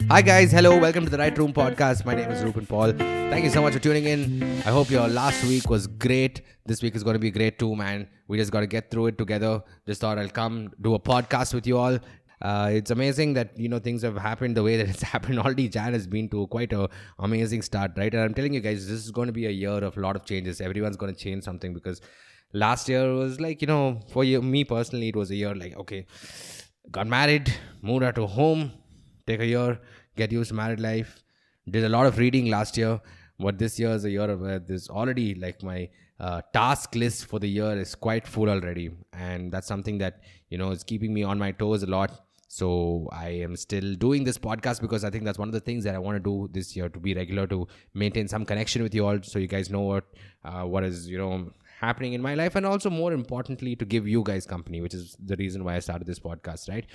Hi guys, hello, welcome to the Right Room podcast. My name is Rupen Paul. Thank you so much for tuning in. I hope your last week was great. This week is going to be great too, man. We just got to get through it together. Just thought I'll come do a podcast with you all. It's amazing that things have happened the way that it's happened already. Jan has been to quite a amazing start, right? And I'm telling you guys, this is going to be a year of a lot of changes. Everyone's going to change something because last year was like, for me personally, it was a year like, okay, got married, moved out to home, take a year, get used to married life. Did a lot of reading last year, but this year is a year of this already like my task list for the year is quite full already, and that's something that is keeping me on my toes a lot. So I am still doing this podcast because I think that's one of the things that I want to do this year, to be regular, to maintain some connection with you all, so you guys know what is happening in my life, and also more importantly to give you guys company, which is the reason why I started this podcast, right?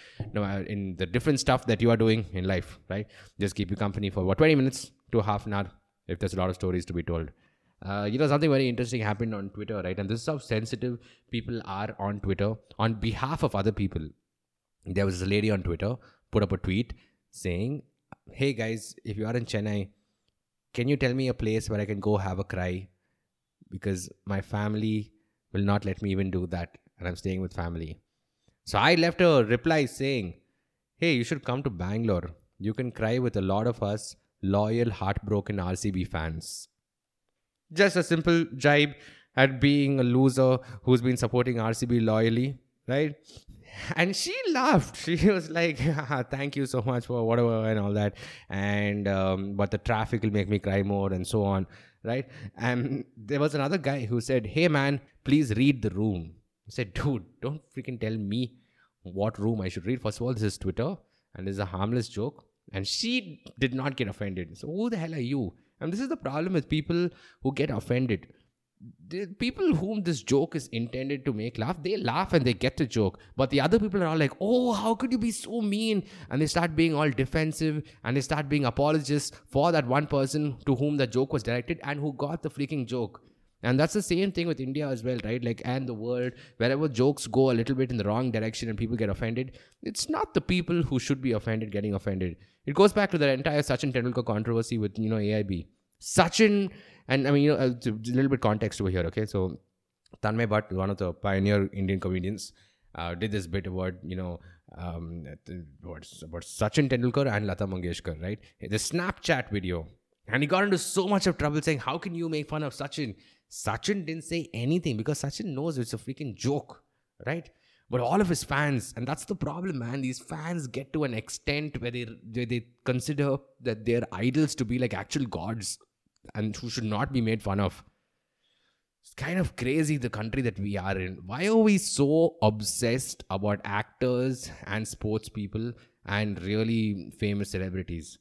In the different stuff that you are doing in life, right? Just keep you company for 20 minutes to half an hour if there's a lot of stories to be told. Something very interesting happened on Twitter, right? And this is how sensitive people are on Twitter on behalf of other people. There was a lady on Twitter put up a tweet saying, hey guys, if you are in Chennai, can you tell me a place where I can go have a cry? Because my family will not let me even do that, and I'm staying with family. So I left a reply saying, hey, you should come to Bangalore. You can cry with a lot of us loyal, heartbroken RCB fans. Just a simple jibe at being a loser who's been supporting RCB loyally, right? And she laughed. She was like, thank you so much for whatever and all that. And but the traffic will make me cry more and so on, right? And there was another guy who said, hey man, please read the room. I said, dude, don't freaking tell me what room I should read. First of all, this is Twitter and this is a harmless joke. And she did not get offended. So who the hell are you? And this is the problem with people who get offended. The people whom this joke is intended to make laugh, they laugh and they get the joke. But the other people are all like, oh, how could you be so mean? And they start being all defensive and they start being apologists for that one person to whom the joke was directed and who got the freaking joke. And that's the same thing with India as well, right? Like, and the world, wherever jokes go a little bit in the wrong direction and people get offended, it's not the people who should be offended getting offended. It goes back to the entire Sachin Tendulkar controversy with, AIB. Sachin, and I mean, a little bit context over here, okay? So, Tanmay Bhatt, one of the pioneer Indian comedians, did this bit about, about Sachin Tendulkar and Lata Mangeshkar, right? The Snapchat video. And he got into so much of trouble saying, how can you make fun of Sachin? Sachin didn't say anything because Sachin knows it's a freaking joke, right? But all of his fans, and that's the problem, man. These fans get to an extent where they consider that they're idols to be like actual gods and who should not be made fun of. It's kind of crazy, the country that we are in. Why are we so obsessed about actors and sports people and really famous celebrities?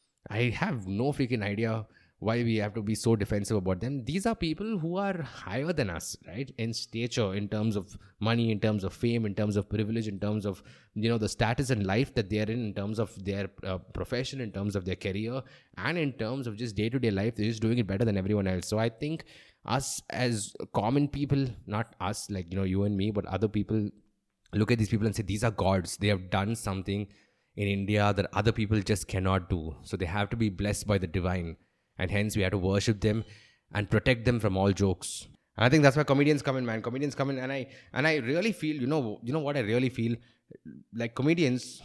I have no freaking idea why we have to be so defensive about them. These are people who are higher than us, right? In stature, in terms of money, in terms of fame, in terms of privilege, in terms of, the status in life that they're in terms of their profession, in terms of their career, and in terms of just day-to-day life. They're just doing it better than everyone else. So I think us as common people, not us like, you and me, but other people, look at these people and say, these are gods. They have done something in India that other people just cannot do. So they have to be blessed by the divine. And hence we have to worship them and protect them from all jokes. And I think that's where comedians come in, man. Comedians come in, and I really feel, you know what I really feel? Like comedians,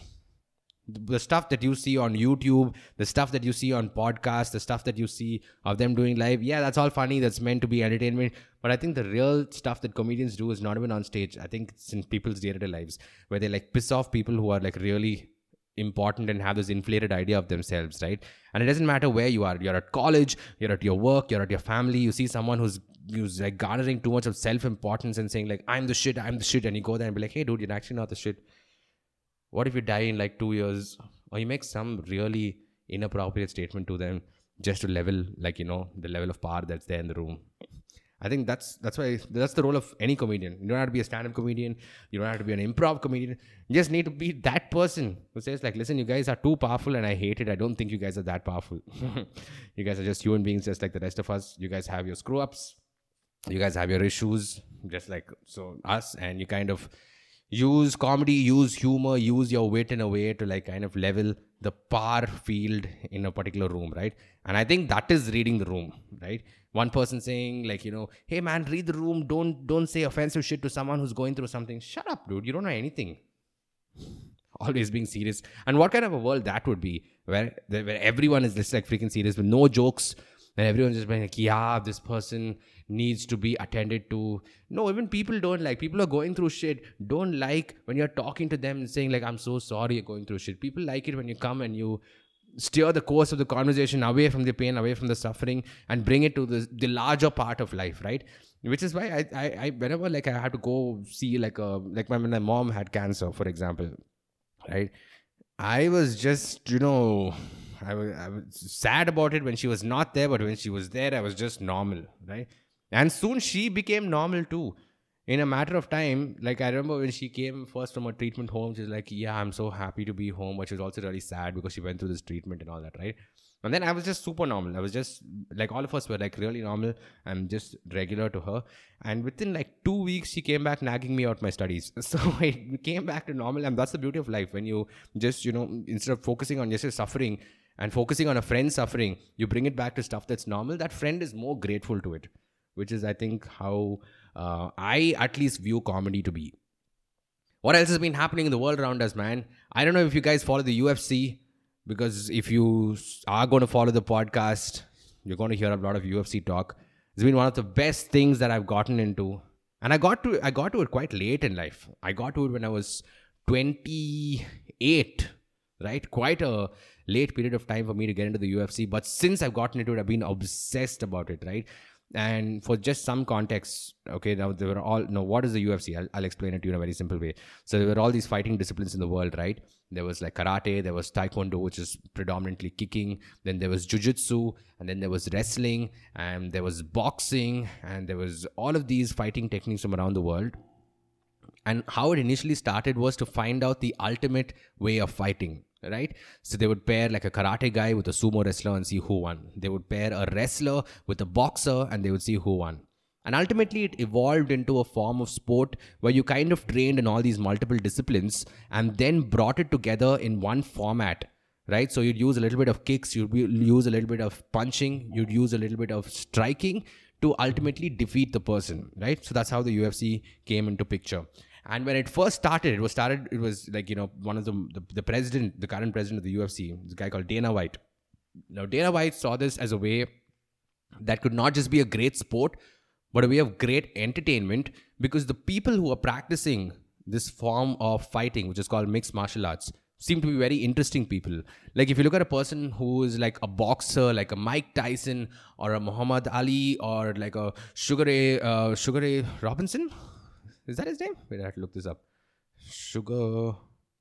the stuff that you see on YouTube, the stuff that you see on podcasts, the stuff that you see of them doing live, yeah, that's all funny. That's meant to be entertainment. But I think the real stuff that comedians do is not even on stage. I think it's in people's day-to-day lives where they like piss off people who are like really important and have this inflated idea of themselves, right? And it doesn't matter where you are. You're at college, you're at your work, you're at your family. You see someone who's like garnering too much of self-importance and saying like, I'm the shit, and you go there and be like, hey dude, you're actually not the shit. What if you die in like 2 years? Or you make some really inappropriate statement to them just to level, like, the level of power that's there in the room. I think that's the role of any comedian. You don't have to be a stand-up comedian. You don't have to be an improv comedian. You just need to be that person who says like, listen, you guys are too powerful and I hate it. I don't think you guys are that powerful. You guys are just human beings just like the rest of us. You guys have your screw-ups. You guys have your issues just like us. And you kind of use comedy, use humor, use your wit in a way to like kind of level the par field in a particular room, right? And I think that is reading the room, right? One person saying like, hey man, read the room. Don't say offensive shit to someone who's going through something. Shut up, dude. You don't know anything. Always being serious. And what kind of a world that would be, where everyone is just like freaking serious with no jokes, and everyone's just being like, yeah, this person needs to be attended to. No, even people don't like. People are going through shit. Don't like when you're talking to them and saying like, I'm so sorry you're going through shit. People like it when you come and you steer the course of the conversation away from the pain, away from the suffering, and bring it to the larger part of life, right? Which is why I whenever like I had to go see like when my mom had cancer, for example, right? I was just, I was sad about it when she was not there, but when she was there, I was just normal, right? And soon she became normal too. In a matter of time, like I remember when she came first from her treatment home, she's like, yeah, I'm so happy to be home. But she was also really sad because she went through this treatment and all that, right? And then I was just super normal. I was just like, all of us were like really normal. I'm just regular to her. And within like 2 weeks, she came back nagging me out my studies. So I came back to normal. And that's the beauty of life. When you just, instead of focusing on just your suffering and focusing on a friend's suffering, you bring it back to stuff that's normal. That friend is more grateful to it, which is, I think, how I at least view comedy to be. What else has been happening in the world around us, man? I don't know if you guys follow the UFC. Because if you are going to follow the podcast, you're going to hear a lot of UFC talk. It's been one of the best things that I've gotten into. And I got to it quite late in life. I got to it when I was 28, right? Quite a late period of time for me to get into the UFC. But since I've gotten into it, I've been obsessed about it, right? And for just some context, okay, now there were all, no, what is the UFC? I'll explain it to you in a very simple way. So there were all these fighting disciplines in the world, right? There was like karate, there was taekwondo, which is predominantly kicking. Then there was jujitsu, and then there was wrestling, and there was boxing, and there was all of these fighting techniques from around the world. And how it initially started was to find out the ultimate way of fighting, right? So they would pair like a karate guy with a sumo wrestler and see who won. They would pair a wrestler with a boxer and they would see who won. And ultimately it evolved into a form of sport where you kind of trained in all these multiple disciplines and then brought it together in one format, right? So you'd use a little bit of kicks, you'd use a little bit of punching, you'd use a little bit of striking to ultimately defeat the person, right? So that's how the UFC came into picture. And when it first started, it was like, one of the president, the current president of the UFC, this guy called Dana White. Now, Dana White saw this as a way that could not just be a great sport, but a way of great entertainment, because the people who are practicing this form of fighting, which is called mixed martial arts, seem to be very interesting people. Like if you look at a person who is like a boxer, like a Mike Tyson or a Muhammad Ali or like a Sugar Ray Robinson. Is that his name? Wait, I have to look this up. Sugar.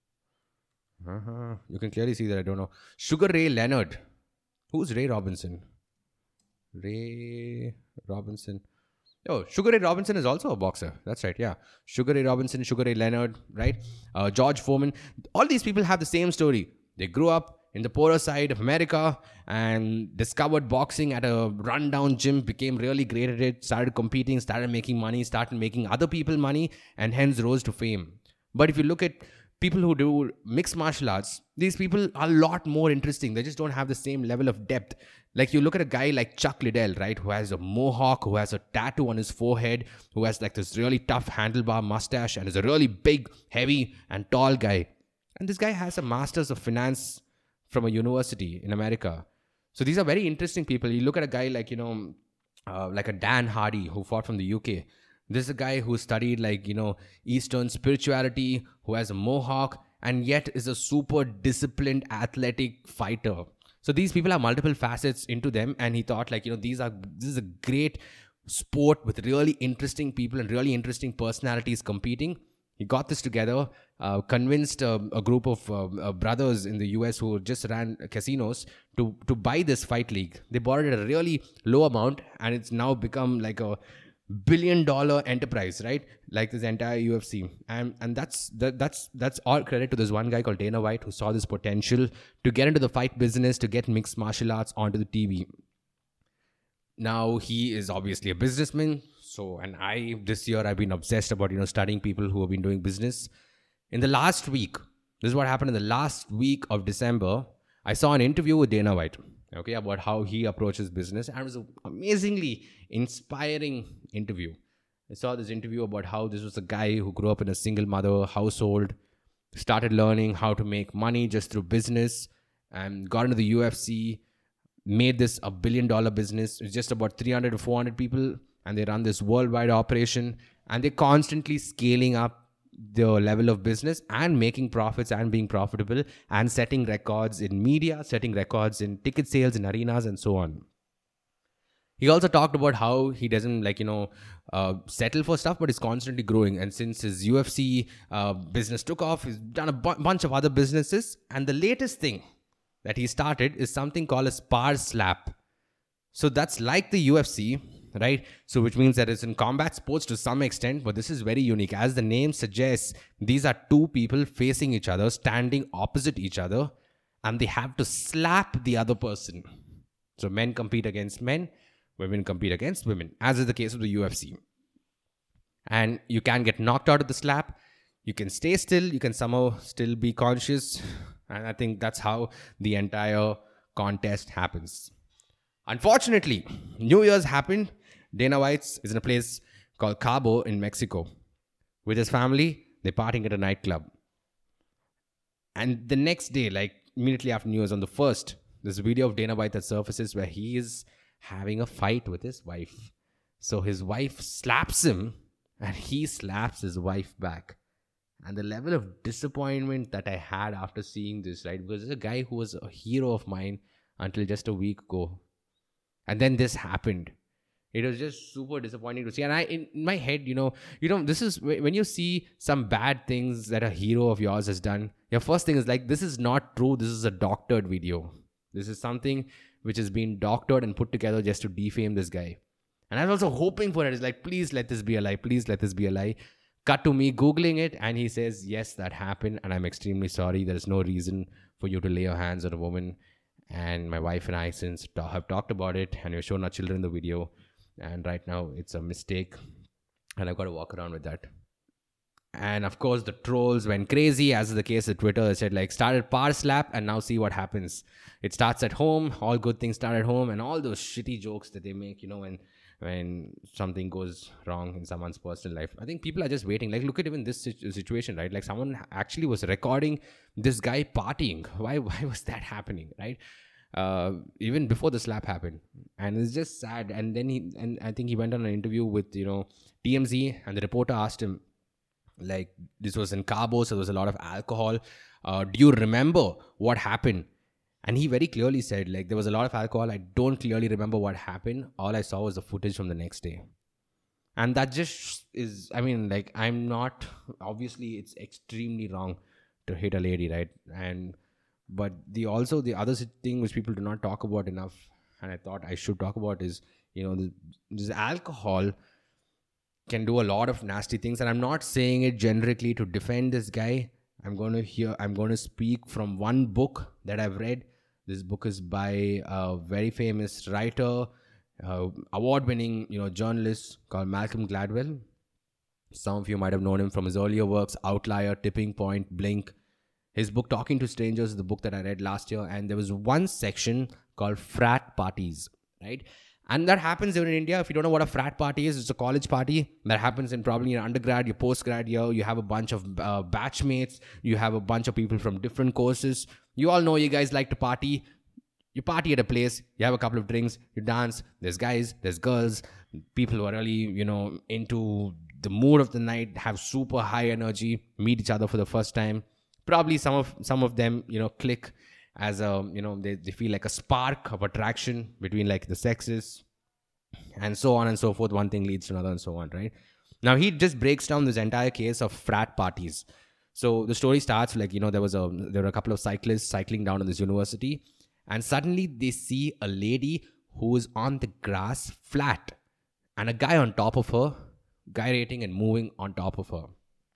You can clearly see that I don't know. Sugar Ray Leonard. Who's Ray Robinson? Ray Robinson. Oh, Sugar Ray Robinson is also a boxer. That's right, yeah. Sugar Ray Robinson, Sugar Ray Leonard, right? George Foreman. All these people have the same story. They grew up in the poorer side of America and discovered boxing at a rundown gym, became really great at it, started competing, started making money, started making other people money, and hence rose to fame. But if you look at people who do mixed martial arts, these people are a lot more interesting. They just don't have the same level of depth. Like you look at a guy like Chuck Liddell, right, who has a mohawk, who has a tattoo on his forehead, who has like this really tough handlebar mustache and is a really big, heavy and tall guy. And this guy has a master's of finance from a university in America. So these are very interesting people. You look at a guy like, like a Dan Hardy who fought from the UK. This is a guy who studied like, Eastern spirituality, who has a mohawk and yet is a super disciplined athletic fighter. So these people have multiple facets into them. And he thought like, this is a great sport with really interesting people and really interesting personalities competing. He got this together, convinced a group of brothers in the US who just ran casinos to buy this fight league. They bought it at a really low amount and it's now become like a $1 billion enterprise, right? Like this entire UFC. And that's all credit to this one guy called Dana White who saw this potential to get into the fight business, to get mixed martial arts onto the TV. Now he is obviously a businessman. So, and this year I've been obsessed about, studying people who have been doing business. In the last week, This is what happened in the last week of December. I saw an interview with Dana White, okay, about how he approaches business, and it was an amazingly inspiring interview. I saw this interview about how this was a guy who grew up in a single mother household, started learning how to make money just through business, and got into the UFC, made this $1 billion business. It's just about 300 to 400 people, and they run this worldwide operation, and they're constantly scaling up the level of business and making profits and being profitable and setting records in media, setting records in ticket sales in arenas and so on. He also talked about how he doesn't settle for stuff, but is constantly growing. And since his UFC business took off, he's done a bunch of other businesses. And the latest thing that he started is something called a Spar Slap. So that's like the UFC, right? So which means that it's in combat sports to some extent, but this is very unique. As the name suggests, these are two people facing each other, standing opposite each other, and they have to slap the other person. So men compete against men, women compete against women, as is the case of the UFC. And you can get knocked out of the slap, you can stay still, you can somehow still be conscious, and I think that's how the entire contest happens. Unfortunately, New Year's happened. Dana White is in a place called Cabo in Mexico. With his family, they're partying at a nightclub. And the next day, like immediately after New Year's on the 1st, there's a video of Dana White that surfaces where he is having a fight with his wife. So his wife slaps him and he slaps his wife back. And the level of disappointment that I had after seeing this, right? Because there's a guy who was a hero of mine until just a week ago. And then this happened. It was just super disappointing to see. And in my head, this is when you see some bad things that a hero of yours has done, your first thing is like, this is not true. This is a doctored video. This is something which has been doctored and put together just to defame this guy. And I was also hoping for it. It's like, please let this be a lie. Please let this be a lie. Cut to me Googling it. And he says, yes, that happened. And I'm extremely sorry. There is no reason for you to lay your hands on a woman. And my wife and I since have talked about it. And we've shown our children the video. And right now it's a mistake. And I've got to walk around with that. And of course, the trolls went crazy, as is the case with Twitter. It said, started Par Slap, and now see what happens. It starts at home. All good things start at home. And all those shitty jokes that they make, when something goes wrong in someone's personal life. I think people are just waiting. Look at even this situation, right? Someone actually was recording this guy partying. Why was that happening, right? Even before the slap happened. And it's just sad. And then I think he went on an interview with, TMZ, and the reporter asked him, this was in Cabo, so there was a lot of alcohol. Do you remember what happened? And he very clearly said, there was a lot of alcohol. I don't clearly remember what happened. All I saw was the footage from the next day. And that just is, I'm not, obviously it's extremely wrong to hit a lady, right? But the other thing which people do not talk about enough, and I thought I should talk about, is, this alcohol can do a lot of nasty things. And I'm not saying it generically to defend this guy. I'm going to speak from one book that I've read. This book is by a very famous writer, award-winning, journalist called Malcolm Gladwell. Some of you might have known him from his earlier works, Outlier, Tipping Point, Blink. His book, Talking to Strangers, is the book that I read last year. And there was one section called frat parties, right? And that happens even in India. If you don't know what a frat party is, it's a college party that happens in probably your undergrad, your postgrad year. You have a bunch of batchmates. You have a bunch of people from different courses. You all know you guys like to party. You party at a place. You have a couple of drinks. You dance. There's guys. There's girls. People who are really, into the mood of the night, have super high energy, meet each other for the first time. Probably some of them, click as they feel like a spark of attraction between the sexes, and so on and so forth. One thing leads to another and so on, right? Now he just breaks down this entire case of frat parties. So the story starts there were a couple of cyclists cycling down to this university, and suddenly they see a lady who is on the grass flat, and a guy on top of her, gyrating and moving on top of her.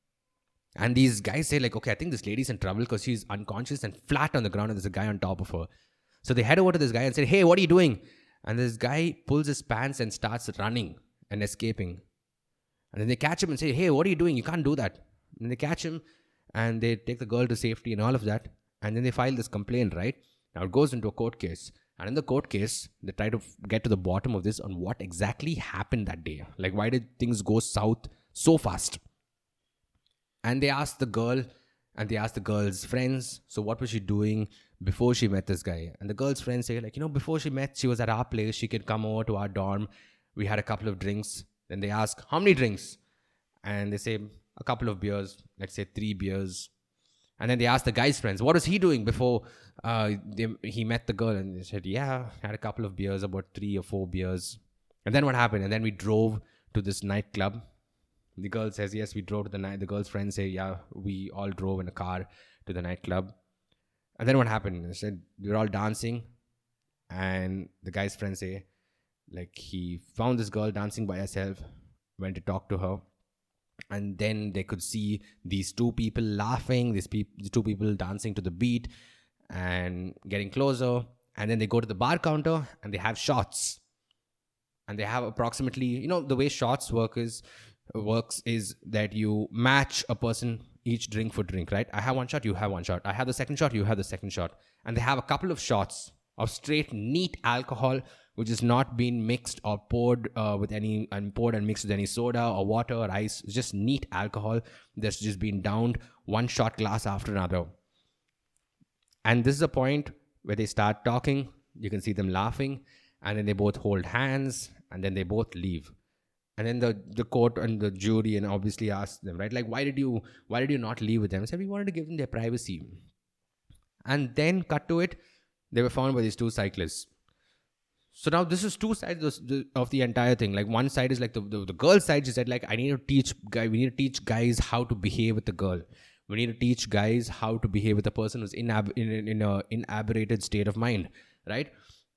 And these guys say okay, I think this lady's in trouble because she's unconscious and flat on the ground, and there's a guy on top of her. So they head over to this guy and say, hey, what are you doing? And this guy pulls his pants and starts running and escaping. And then they catch him and say, hey, what are you doing? You can't do that. And they catch him and they take the girl to safety and all of that. And then they file this complaint, right? Now it goes into a court case. And in the court case, they try to get to the bottom of this on what exactly happened that day. Like, why did things go south so fast? And they asked the girl, and they asked the girl's friends, so what was she doing before she met this guy? And the girl's friends say, like, before she met, she was at our place. She could come over to our dorm. We had a couple of drinks. Then they ask, how many drinks? And they say, a couple of beers. Let's say 3 beers. And then they asked the guy's friends, what was he doing before he met the girl? And they said, yeah, had a couple of beers, about 3 or 4 beers. And then what happened? And then we drove to this nightclub. The girl says, yes, we drove to the night. The girl's friends say, yeah, we all drove in a car to the nightclub. And then what happened? They said, we were all dancing. And the guy's friends say, like, he found this girl dancing by herself, went to talk to her. And then they could see these 2 people laughing, these 2 people dancing to the beat and getting closer. And then they go to the bar counter and they have shots. And they have approximately, the way shots works is that you match a person each drink for drink, right? I have 1 shot, you have 1 shot. I have the second shot, you have the second shot. And they have a couple of shots of straight, neat alcohol, which has not been mixed or poured and mixed with any soda or water or ice. It's just neat alcohol that's just been downed 1 shot glass after another. And this is a point where they start talking. You can see them laughing, and then they both hold hands, and then they both leave. And then the court and the jury and obviously ask them, right? Like, why did you not leave with them? I said, we wanted to give them their privacy. And then cut to it, they were found by these 2 cyclists. So now this is 2 sides of the entire thing. Like, one side is like the girl's side. She said, like, we need to teach guys how to behave with the girl. We need to teach guys how to behave with a person who's in an inebriated state of mind, right?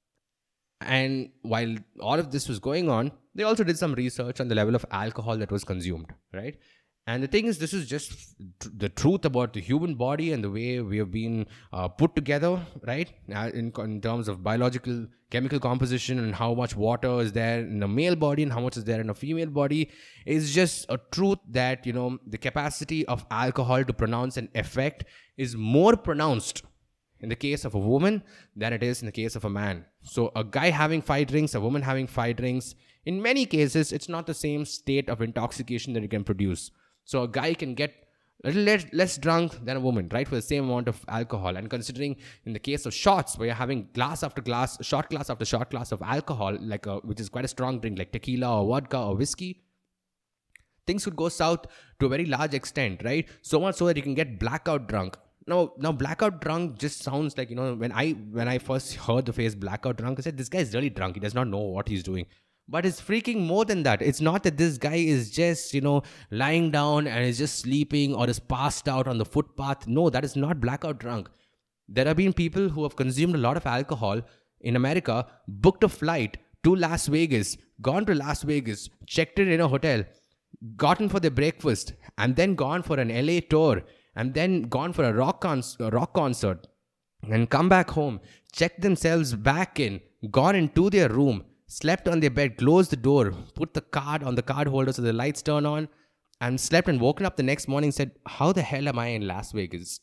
And while all of this was going on, they also did some research on the level of alcohol that was consumed, right? And the thing is, this is just the truth about the human body and the way we have been put together, right? In terms of biological, chemical composition and how much water is there in a male body and how much is there in a female body is just a truth that, the capacity of alcohol to pronounce an effect is more pronounced in the case of a woman than it is in the case of a man. So a guy having 5 drinks, a woman having 5 drinks, in many cases, it's not the same state of intoxication that it can produce. So a guy can get a little less drunk than a woman, right, for the same amount of alcohol. And considering in the case of shots, where you're having glass after glass, shot glass after shot glass of alcohol, which is quite a strong drink, like tequila or vodka or whiskey, things could go south to a very large extent, right? So much so that you can get blackout drunk. Now blackout drunk just sounds like, when I first heard the phrase blackout drunk, I said, this guy is really drunk. He does not know what he's doing. But it's freaking more than that. It's not that this guy is just, lying down and is just sleeping or is passed out on the footpath. No, that is not blackout drunk. There have been people who have consumed a lot of alcohol in America, booked a flight to Las Vegas, gone to Las Vegas, checked in a hotel, gotten for their breakfast, and then gone for an LA tour, and then gone for a rock concert, and come back home, checked themselves back in, gone into their room, slept on their bed, closed the door, put the card on the card holder so the lights turn on, and slept and woken up the next morning and said, how the hell am I in Las Vegas?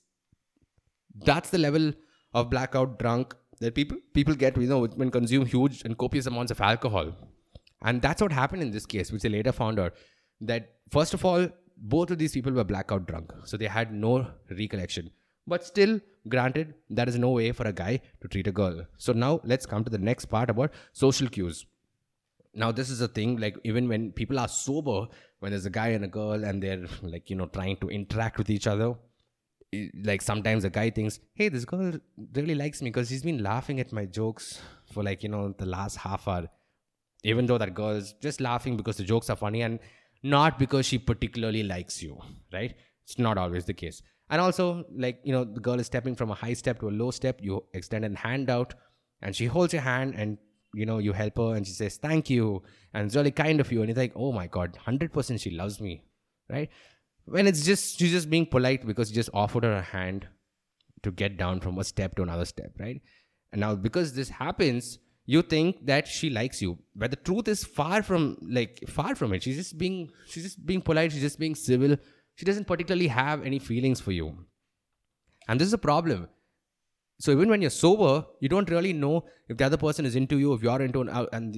That's the level of blackout drunk that people get, when consume huge and copious amounts of alcohol. And that's what happened in this case, which they later found out. That, first of all, both of these people were blackout drunk. So they had no recollection. But still, granted, that is no way for a guy to treat a girl. So now let's come to the next part about social cues. Now, this is a thing, like, even when people are sober, when there's a guy and a girl and they're, like, trying to interact with each other, like, sometimes a guy thinks, hey, this girl really likes me because she's been laughing at my jokes for, like, the last half hour. Even though that girl is just laughing because the jokes are funny and not because she particularly likes you, right? It's not always the case. And also, like, the girl is stepping from a high step to a low step. You extend a hand out and she holds your hand and, you help her and she says, thank you. And it's really kind of you. And you're like, oh my God, 100% she loves me, right? When she's just being polite because you just offered her a hand to get down from a step to another step, right? And now because this happens, you think that she likes you. But the truth is far from it. She's just being polite. She's just being civil. she doesn't particularly have any feelings for you. And this is a problem. So even when you're sober, you don't really know if the other person is into you, if you're into,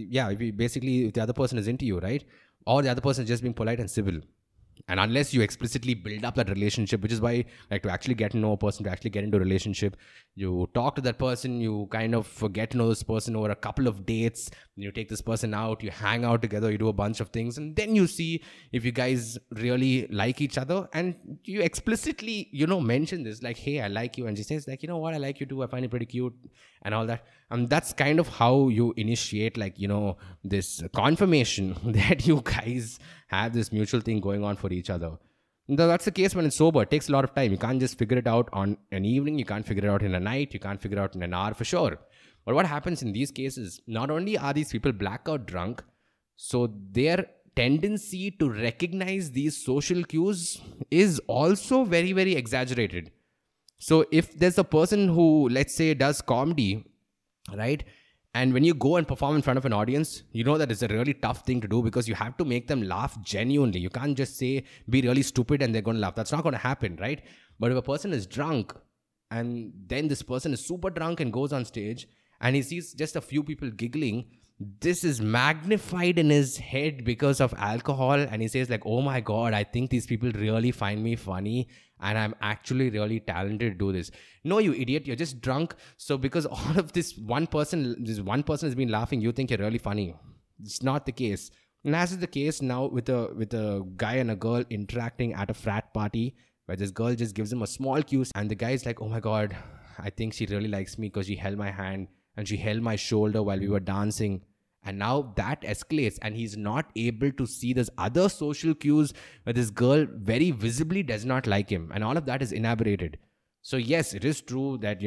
if the other person is into you, right? Or the other person is just being polite and civil. And unless you explicitly build up that relationship, which is why, like, to actually get to know a person, to actually get into a relationship, you talk to that person, you kind of get to know this person over a couple of dates, you take this person out, you hang out together, you do a bunch of things, and then you see if you guys really like each other, and you explicitly, mention this, like, hey, I like you, and she says, like, you know what, I like you too, I find you pretty cute, and all that. And that's kind of how you initiate, like, this confirmation that you guys have this mutual thing going on for each other. That's the case when it's sober. It takes a lot of time. You can't just figure it out on an evening. You can't figure it out in a night. You can't figure it out in an hour for sure. But what happens in these cases, not only are these people blackout drunk, so their tendency to recognize these social cues is also very, very exaggerated. So if there's a person who, let's say, does comedy, right? And when you go and perform in front of an audience, you know that it's a really tough thing to do because you have to make them laugh genuinely. You can't just say, be really stupid and they're going to laugh. That's not going to happen, right? But if a person is drunk and then this person is super drunk and goes on stage and he sees just a few people giggling, this is magnified in his head because of alcohol. And he says, like, oh my God, I think these people really find me funny and I'm actually really talented to do this. No, you idiot, you're just drunk. So because all of this one person has been laughing, you think you're really funny. It's not the case. And as is the case now with a guy and a girl interacting at a frat party, where this girl just gives him a small cue and the guy's like, oh my God, I think she really likes me because she held my hand and she held my shoulder while we were dancing. And now that escalates and he's not able to see those other social cues where this girl very visibly does not like him. And all of that is elaborated. So yes, it is true that,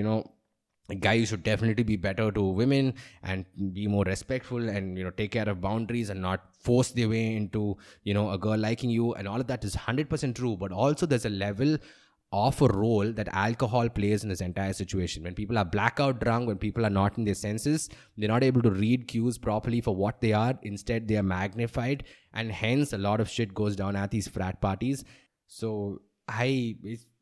guys should definitely be better to women and be more respectful and, take care of boundaries and not force their way into, a girl liking you. And all of that is 100% true. But also there's a level of a role that alcohol plays in this entire situation. When people are blackout drunk, when people are not in their senses, they're not able to read cues properly for what they are. Instead, they are magnified, and hence a lot of shit goes down at these frat parties. So I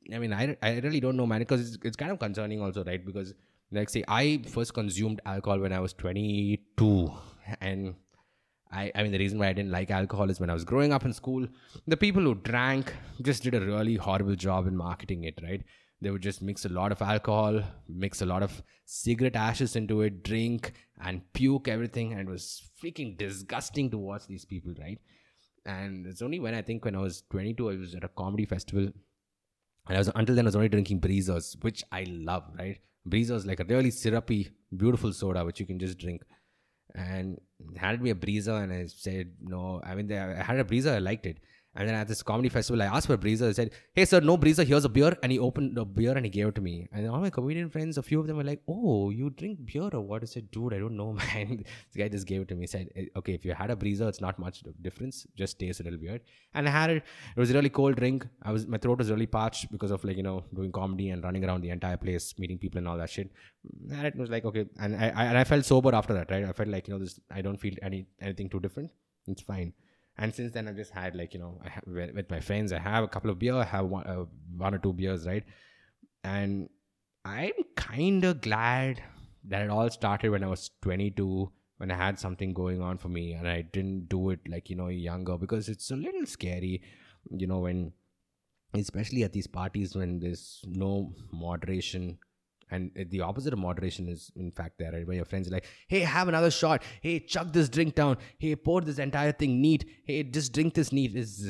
really don't know, man, because it's kind of concerning also, right? Because, like, say, I first consumed alcohol when I was 22, and the reason why I didn't like alcohol is when I was growing up in school, the people who drank just did a really horrible job in marketing it, right? They would just mix a lot of alcohol, mix a lot of cigarette ashes into it, drink and puke everything. And it was freaking disgusting to watch these people, right? And it's only when I was 22, I was at a comedy festival. And until then, I was only drinking breezers, which I love, right? Breezers, like a really syrupy, beautiful soda, which you can just drink. And they handed me a breezer and I said, no, I had a breezer, I liked it. And then at this comedy festival, I asked for a breezer. I said, hey sir, no breezer, here's a beer. And he opened a beer and he gave it to me. And all my comedian friends, a few of them were like, oh, you drink beer or what? I said, dude, I don't know, man. This guy just gave it to me. He said, okay, if you had a breezer, it's not much difference. Just tastes a little weird. And I had it. It was a really cold drink. My throat was really parched because of, doing comedy and running around the entire place, meeting people and all that shit. And it was like, okay. And I felt sober after that, right? I felt like, I don't feel anything too different. It's fine. And since then, I've just had, with my friends, I have a couple of beer, I have one or two beers, right? And I'm kind of glad that it all started when I was 22, when I had something going on for me, and I didn't do it, younger, because it's a little scary, when, especially at these parties when there's no moderation. And the opposite of moderation is, in fact, there, right? Where your friends are like, hey, have another shot. Hey, chug this drink down. Hey, pour this entire thing neat. Hey, just drink this neat. It's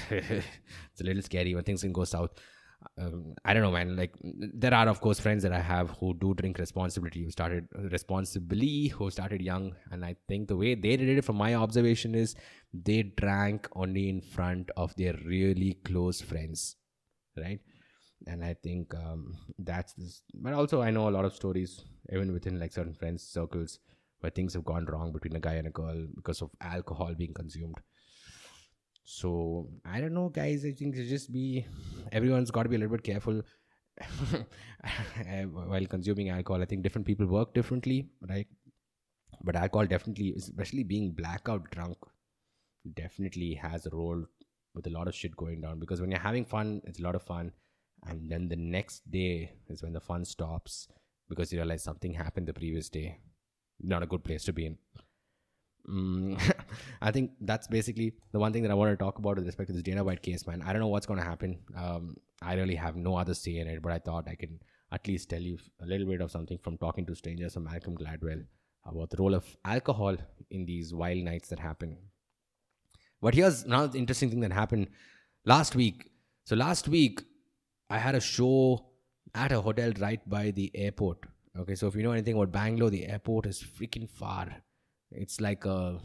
a little scary when things can go south. I don't know, man. Like, there are, of course, friends that I have who do drink responsibly, who started young. And I think the way they did it, from my observation, is they drank only in front of their really close friends, right? And I think that's this. But also, I know a lot of stories, even within certain friends circles, where things have gone wrong between a guy and a girl because of alcohol being consumed. So I don't know, guys. I think everyone's got to be a little bit careful while consuming alcohol. I think different people work differently, right? But alcohol definitely, especially being blackout drunk, definitely has a role with a lot of shit going down. Because when you're having fun, it's a lot of fun. And then the next day is when the fun stops because you realize something happened the previous day. Not a good place to be in. I think that's basically the one thing that I want to talk about with respect to this Dana White case, man. I don't know what's going to happen. I really have no other say in it, but I thought I can at least tell you a little bit of something from talking to strangers from Malcolm Gladwell about the role of alcohol in these wild nights that happen. But here's another interesting thing that happened last week. So last week, I had a show at a hotel right by the airport. Okay, so if you know anything about Bangalore, the airport is freaking far. It's like a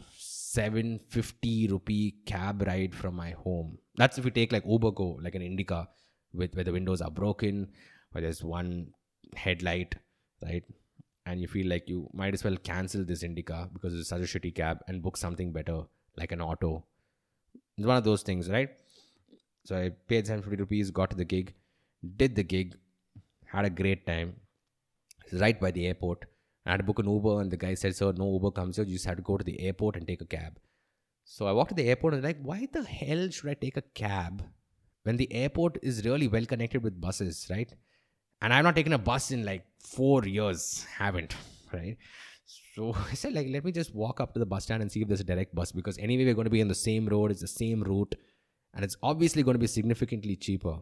750 rupee cab ride from my home. That's if you take like Uber Go, like an Indica, where the windows are broken, where there's one headlight, right? And you feel like you might as well cancel this Indica because it's such a shitty cab and book something better, like an auto. It's one of those things, right? So I paid 750 rupees, got to the gig, did the gig, had a great time. It's right by the airport. I had to book an Uber, and the guy said, "Sir, no Uber comes here. You just have to go to the airport and take a cab." So I walked to the airport and I was like, why the hell should I take a cab when the airport is really well connected with buses, right? And I've not taken a bus in like 4 years. Haven't, right? So I said, like, let me just walk up to the bus stand and see if there's a direct bus, because anyway, we're going to be on the same road. It's the same route. And it's obviously going to be significantly cheaper.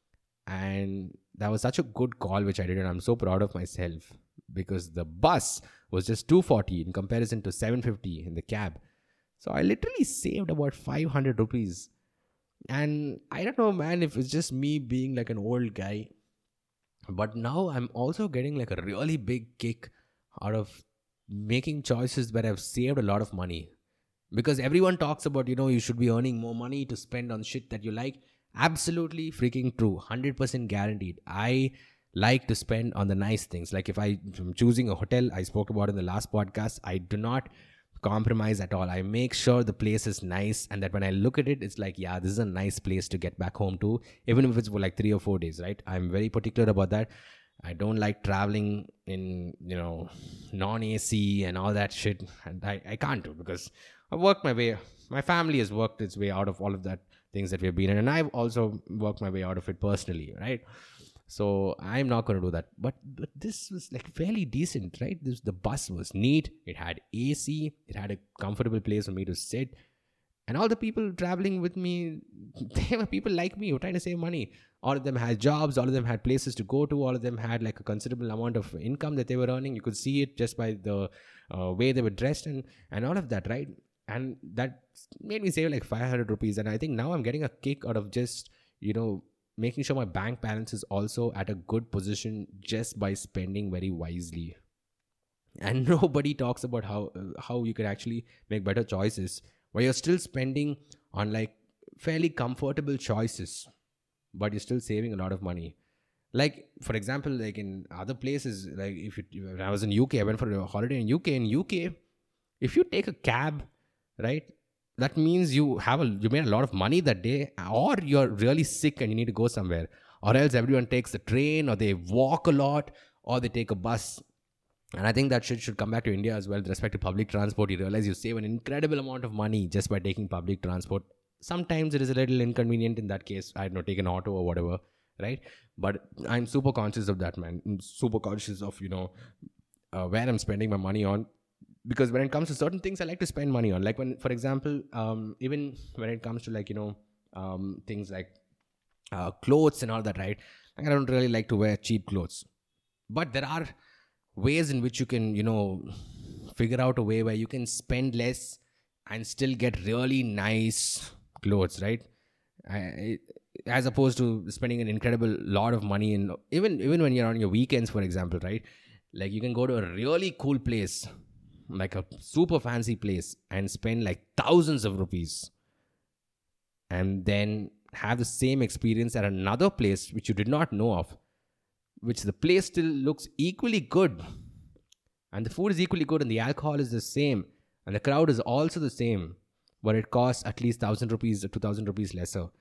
And that was such a good call, which I did. And I'm so proud of myself, because the bus was just 240 in comparison to 750 in the cab. So I literally saved about 500 rupees. And I don't know, man, if it's just me being like an old guy, but now I'm also getting like a really big kick out of making choices where I've saved a lot of money. Because everyone talks about, you should be earning more money to spend on shit that you like. Absolutely freaking true. 100% guaranteed. I like to spend on the nice things. Like if I'm choosing a hotel, I spoke about in the last podcast, I do not compromise at all. I make sure the place is nice, and that when I look at it, it's like, yeah, this is a nice place to get back home to, even if it's for like 3 or 4 days, right? I'm very particular about that. I don't like traveling in, non-AC and all that shit. And I can't do, because I've worked my way. My family has worked its way out of all of that things that we've been in. And I've also worked my way out of it personally, right? So I'm not going to do that. But this was like fairly decent, right? The bus was neat. It had AC. It had a comfortable place for me to sit. And all the people traveling with me, they were people like me who were trying to save money. All of them had jobs. All of them had places to go to. All of them had like a considerable amount of income that they were earning. You could see it just by the way they were dressed and all of that, right? And that made me save like 500 rupees. And I think now I'm getting a kick out of just, making sure my bank balance is also at a good position just by spending very wisely. And nobody talks about how you can actually make better choices where you're still spending on like fairly comfortable choices, but you're still saving a lot of money. Like, for example, like in other places, like when I was in UK, I went for a holiday in UK. In UK, if you take a cab, right, that means you made a lot of money that day, or you're really sick and you need to go somewhere, or else everyone takes the train, or they walk a lot, or they take a bus. And I think that shit should come back to India as well with respect to public transport. You realize you save an incredible amount of money just by taking public transport. Sometimes it is a little inconvenient in that case. I don't know, take an auto or whatever, right? But I'm super conscious of that, man. I'm super conscious of, where I'm spending my money on. Because when it comes to certain things, I like to spend money on. Like when, for example, even when it comes to like, things like clothes and all that, right? Like I don't really like to wear cheap clothes. But there are ways in which you can, figure out a way where you can spend less and still get really nice clothes, right? As opposed to spending an incredible lot of money. And even when you're on your weekends, for example, right? Like you can go to a really cool place, like a super fancy place, and spend like thousands of rupees, and then have the same experience at another place which you did not know of, which the place still looks equally good, and the food is equally good, and the alcohol is the same, and the crowd is also the same, but it costs at least 1,000 rupees or 2,000 rupees lesser.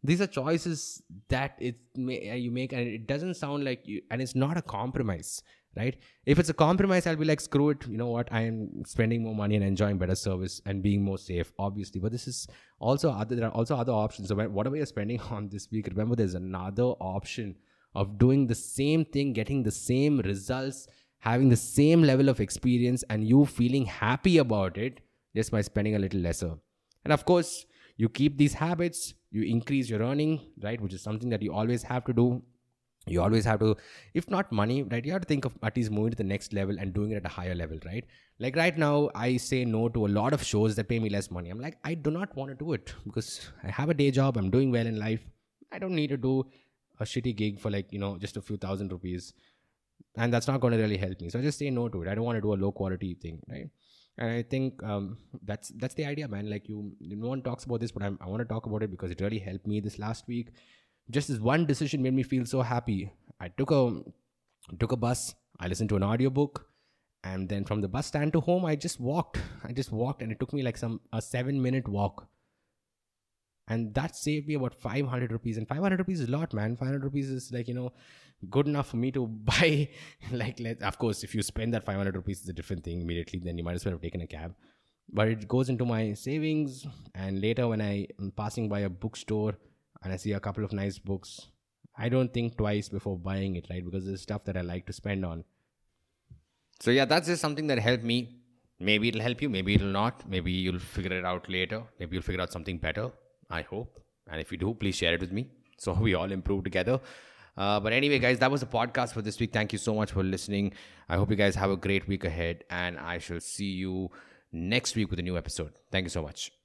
These are choices that you make, and it doesn't sound like you, and it's not a compromise, right? If it's a compromise, I'll be like, screw it. You know what? I am spending more money and enjoying better service and being more safe, obviously. But this is there are also other options. So whatever you're spending on this week, remember there's another option of doing the same thing, getting the same results, having the same level of experience, and you feeling happy about it just by spending a little lesser. And of course, you keep these habits, you increase your earning, right? Which is something that you always have to do. You always have to, if not money, right? You have to think of at least moving to the next level and doing it at a higher level, right? Like right now, I say no to a lot of shows that pay me less money. I'm like, I do not want to do it because I have a day job. I'm doing well in life. I don't need to do a shitty gig for like, just a few thousand rupees. And that's not going to really help me. So I just say no to it. I don't want to do a low quality thing, right? And I think that's the idea, man. Like no one talks about this, but I want to talk about it because it really helped me this last week. Just this one decision made me feel so happy. I took a bus. I listened to an audiobook, and then from the bus stand to home, I just walked, and it took me like a 7-minute walk. And that saved me about 500 rupees. And 500 rupees is a lot, man. 500 rupees is like, good enough for me to buy. Of course, if you spend that 500 rupees, it's a different thing immediately. Then you might as well have taken a cab. But it goes into my savings. And later when I am passing by a bookstore and I see a couple of nice books, I don't think twice before buying it, right? Because there's stuff that I like to spend on. So yeah, that's just something that helped me. Maybe it'll help you. Maybe it'll not. Maybe you'll figure it out later. Maybe you'll figure out something better. I hope. And if you do, please share it with me so we all improve together. But anyway, guys, that was the podcast for this week. Thank you so much for listening. I hope you guys have a great week ahead, and I shall see you next week with a new episode. Thank you so much.